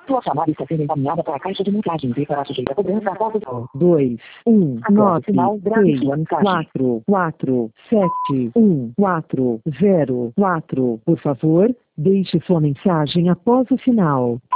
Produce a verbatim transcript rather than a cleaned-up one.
Sua chamada está sendo encaminhada para a caixa de mensagens e será sujeita a cobrança após o dois, um, nove, sinal, grave seis, sua mensagem. quatro, quatro, sete, um, quatro, zero, quatro. Por favor, deixe sua mensagem após o sinal.